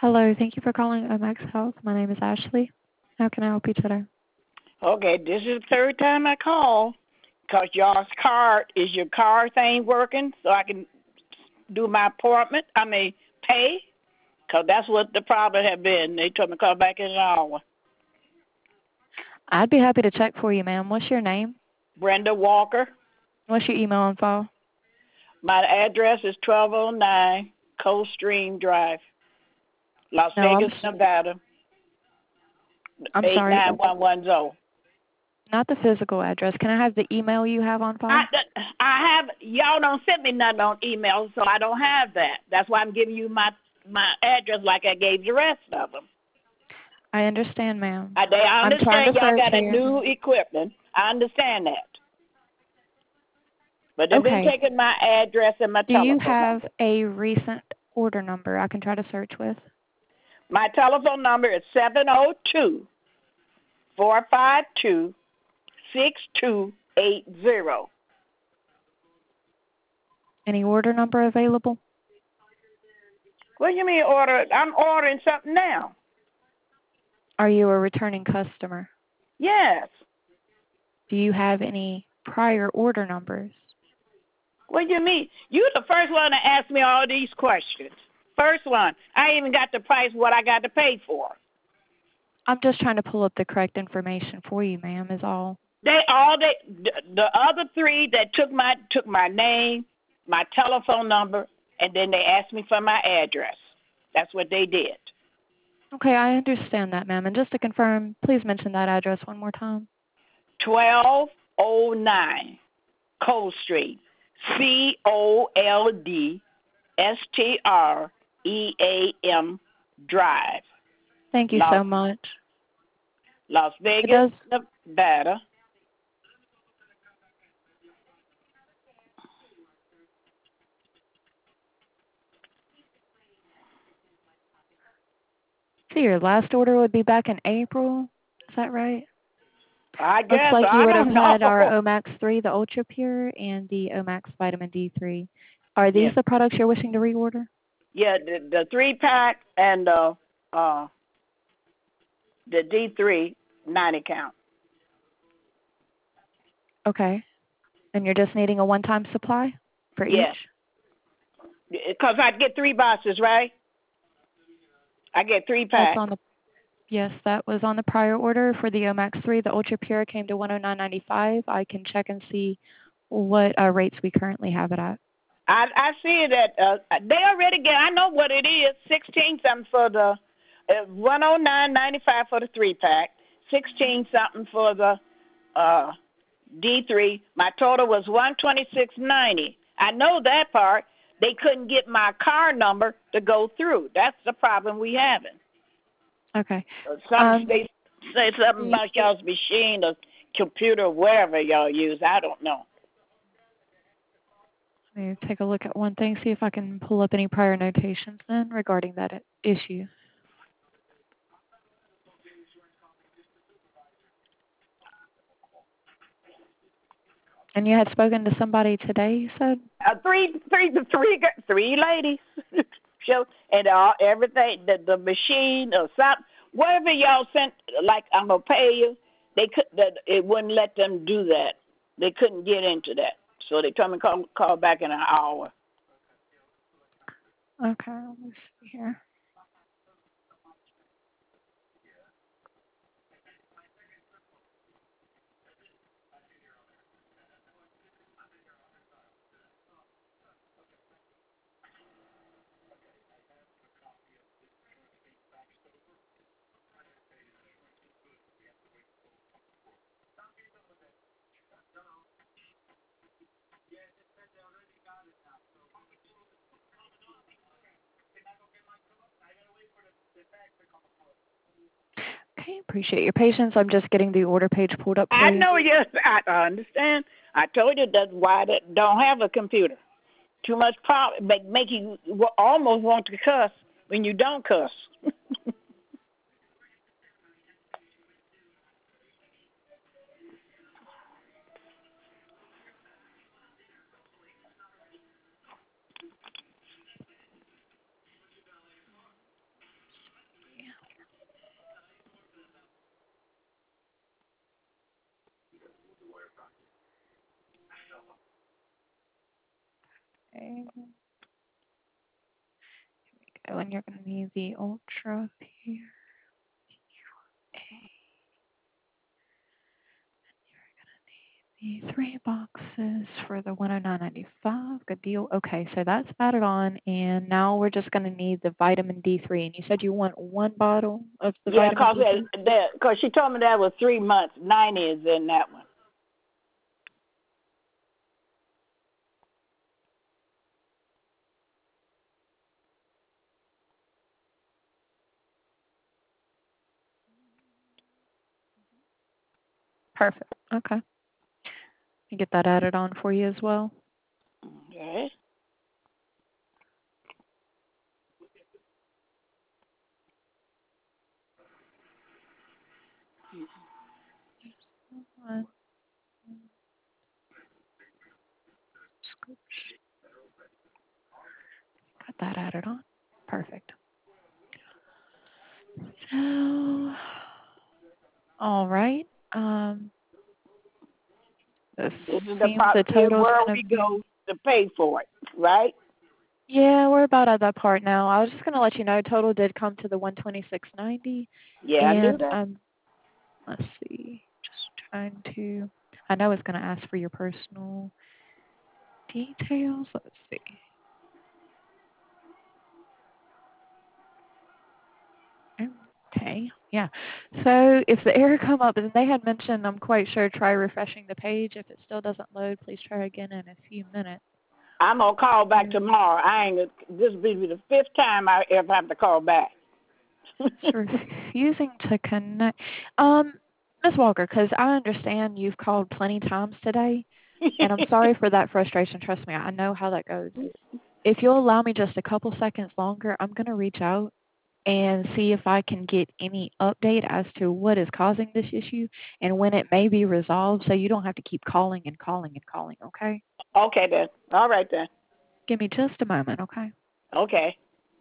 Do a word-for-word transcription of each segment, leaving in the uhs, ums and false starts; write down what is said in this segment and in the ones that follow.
Hello, thank you for calling Omax Health. My name is Ashley. How can I help you today? Okay, this is the third time I call because y'all's card is your card thing working so I can do my appointment. I mean, pay because that's what the problem had been. They told me to call back in an hour. I'd be happy to check for you, ma'am. What's your name? Brenda Walker. What's your email on file? My address is twelve oh nine Coldstream Drive, Las No, I'm Vegas, s- Nevada, I'm sorry, uh, eight nine one one zero. not the physical address. Can I have the email you have on I, file? I have y'all don't send me nothing on email, so I don't have that. That's why I'm giving you my my address like I gave the rest of them. I understand, ma'am. I, they, I I'm trying to understand y'all search got a here. new equipment. I understand that, but they've been Okay. taking my address and my Do you telephone have number. a recent order number I can try to search with? My telephone number is seven zero two four five two six two eight zero. Any order number available? What do you mean order? I'm ordering something now. Are you a returning customer? Yes. Do you have any prior order numbers? What do you mean? You the first one to ask me all these questions. First one. I ain't even got the price what I got to pay for. I'm just trying to pull up the correct information for you, ma'am, is all. They all they the, the other three that took my took my name, my telephone number, and then they asked me for my address. That's what they did. Okay, I understand that, ma'am. And just to confirm, please mention that address one more time. Twelve oh nine Cold Street, C O L D S T R E A M Drive, Thank you Las so much. Las It Vegas, does. Nevada. See, your last order would be back in April. Is that right? I Looks guess like you I would have don't had our know. Omax three, the Ultra Pure, and the Omax Vitamin D three. Are these Yeah, the products you're wishing to reorder? yeah. The, the three pack and the uh the D three ninety count. Okay. And you're just needing a one-time supply for each? Yes, because I get three boxes, right? I get three That's packs. on the Yes, that was on the prior order for the Omax three. The Ultra Pure came to one oh nine ninety-five. I can check and see what uh, rates we currently have it at. I I see that uh, they already get. I know what it is. Sixteen something for the uh, one oh nine ninety five for the three pack. Sixteen something for the uh D three. My total was one twenty six ninety. I know that part. They couldn't get my car number to go through. That's the problem we having. Okay. Uh, Some Um, they say something the, about y'all's machine or computer, wherever y'all use. I don't know. let me take a look at one thing, see if I can pull up any prior notations then regarding that i- issue. And you had spoken to somebody today, you said? Uh, three, three, three, g- three ladies. Show and all everything, the the machine or something, whatever y'all sent. Like I'm gonna pay you. They could that it wouldn't let them do that. They couldn't get into that, so they told me call call back in an hour. Okay, let me see here. Okay, appreciate your patience. I'm just getting the order page pulled up for I you. know, yes, I, I understand. I told you that's why they don't have a computer. Too much problem make make you wa- almost want to cuss when you don't cuss. go, and you're going to need the Ultra Pure A. The three boxes for the one oh nine ninety-five. Good deal. Okay, so that's added on, and now we're just going to need the vitamin D three. And you said you want one bottle of the Yeah, vitamin cause D three? that, cause she told me that was three months. ninety is in that one. Perfect. Okay. You get that added on for you as well. Okay. One. Got that added on. Perfect. So, all right. Um, this This is the seems part the total's where going we to be. go to pay for it, right? Yeah, we're about at that part now. I was just going to let you know total did come to the one twenty-six ninety, Yeah, I knew and that. um, let's see. Just trying to. I know it's going to ask for your personal details. Let's see. Okay, yeah. So if the error come up, and they had mentioned, I'm quite sure, try refreshing the page. If it still doesn't load, please try again in a few minutes. I'm gonna call back Mm. tomorrow. I ain't. This will be the fifth time I ever have to call back. It's refusing to connect. Um, Miss Walker, because I understand you've called plenty times today, and I'm sorry for that frustration. Trust me, I know how that goes. If you'll allow me just a couple seconds longer, I'm going to reach out and see if I can get any update as to what is causing this issue and when it may be resolved, so you don't have to keep calling and calling and calling, okay? Okay then. All right then. Give me just a moment, okay? Okay.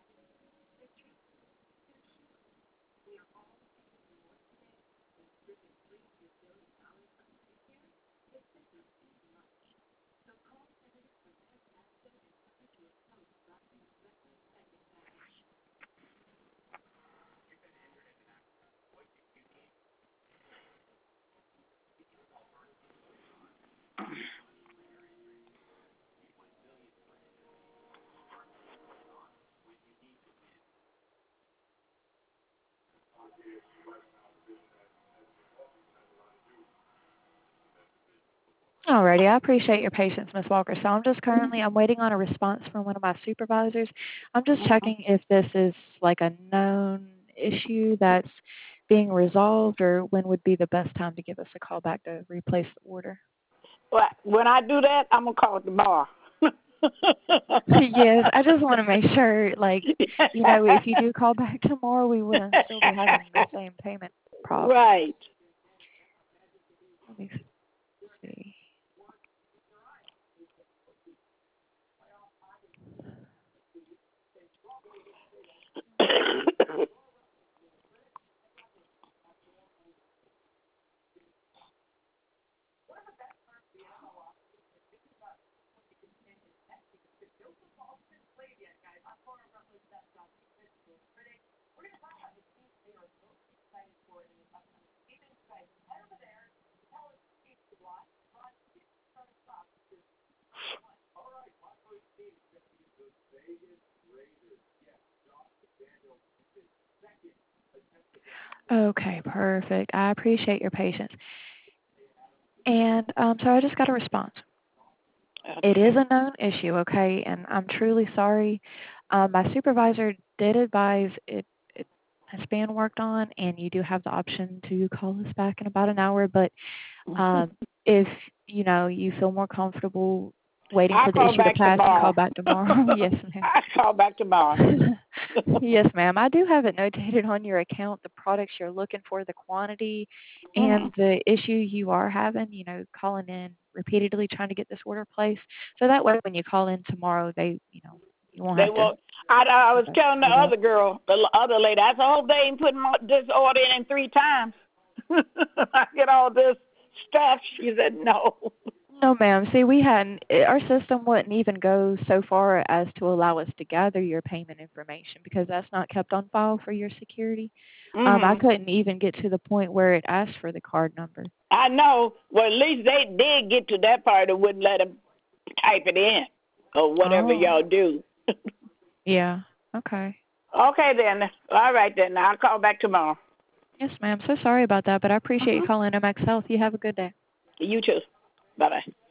Alrighty, I appreciate your patience, Miss Walker. So I'm just currently, I'm waiting on a response from one of my supervisors. I'm just checking if this is like a known issue that's being resolved, or when would be the best time to give us a call back to replace the order. Well, when I do that, I'm gonna call tomorrow. Yes, I just want to make sure, like, you know, if you do call back tomorrow, we wouldn't still be having the same payment problem. Right. Let me see. Okay, perfect. I appreciate your patience. And um, so I just got a response. It is a known issue, okay, and I'm truly sorry. Um, my supervisor did advise it, it has been worked on, and you do have the option to call us back in about an hour. But um, if you know you feel more comfortable waiting I'll for the call issue to back pass and call tomorrow. back tomorrow, yes, ma'am. I'll call back tomorrow. Yes, ma'am. I do have it notated on your account, the products you're looking for, the quantity, Mm-hmm. and the issue you are having, you know, calling in repeatedly trying to get this order placed. So that way when you call in tomorrow, they, you know, you won't They have to. will. I, I was telling the do that. other girl, the other lady, I said, "Oh, they ain't putting my- this order in three times. I get all this stuff." She said, "No." No, ma'am. See, we hadn't, i- our system wouldn't even go so far as to allow us to gather your payment information because that's not kept on file for your security. Um, I Mhm. couldn't even get to the point where it asked for the card number. I know. Well, at least they did get to that part and wouldn't let them type it in or whatever Oh, y'all do. yeah. Okay. Okay, then. All right, then. I'll call back tomorrow. Yes, ma'am. So sorry about that, but I appreciate you Mhm. calling M X Health. You have a good day. You too. Bye bye.